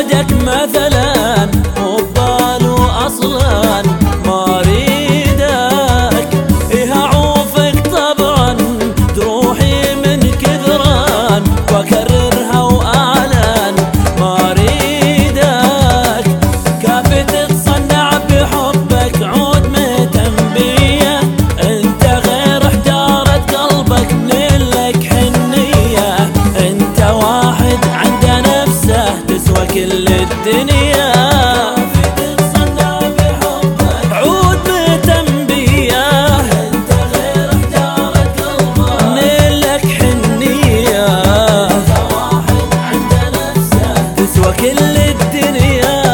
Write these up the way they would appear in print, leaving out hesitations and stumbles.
زواجك مثلا مو بباله اصلا ما اريدك، إيه اعوفك طبعا تروحي من كثران واكررها واعلن ما اريدك، كافي تتصنع بحبك عود مهتم بيه، انت غير حجارة قلبك منلك حنية، انت واحد عنده نفسه تسوى كل الدنيا، تتصنع بحبك عود مهتم بيه، انت غير حجارة قلبك منلك حنية، انت واحد عنده نفسه تسوى كل الدنيا.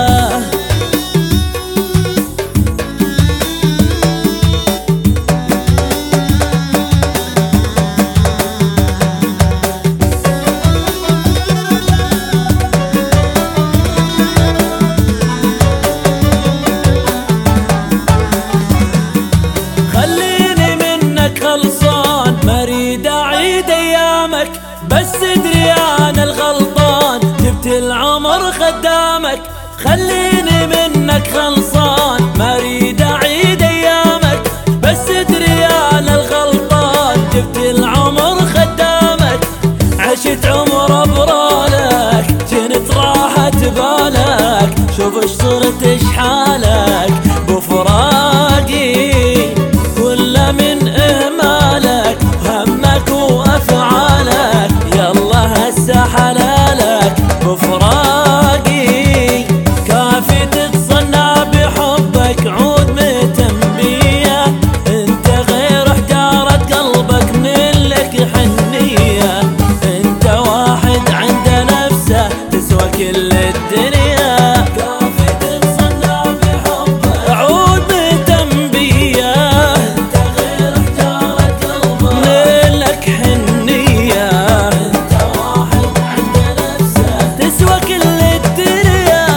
خليني منك خلصان ما اريد اعيد ايامك، بس ادري انا الغلطان جبت العمر خدامك، خليني منك خلصان ما اريد اعيد ايامك، بس ادري انا الغلطان جبت العمر خدامك، عشت عمر برالك جنت راحت بالك، شوف اش صرت اش حالك بفراقي، كله من اهمالك همك وافعالك، يلا هسه حلالك بفراقي، كافي تتصنع بحبك عود مهتم بيه، انت غير حجارة قلبك منلك حنية، انت واحد عنده نفسه تسوى كل الدنيا، كافي تتصنع بحبك عود مهتم بيه، انت غير حجارة قلبك منلك حنية، انت واحد عنده نفسه تسوى كل الدنيا.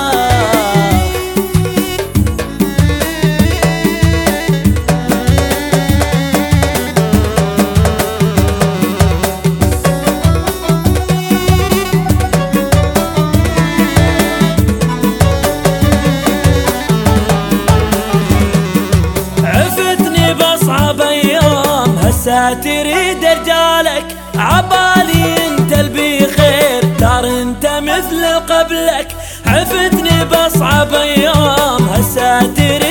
عفتني بصعب ايام هسه تريد رجالك، عبالي انت اللي بخير دار انت مثل قبلك، عفتني بصعب ايام هسه تريد